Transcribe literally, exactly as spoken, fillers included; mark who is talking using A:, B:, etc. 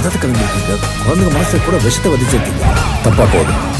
A: பதத்தை கிளம்பிருக்கீங்க. குழந்தைங்க மனசுல கூட விஷத்தை வதிச்சிருக்கீங்க. தப்பா போகுது.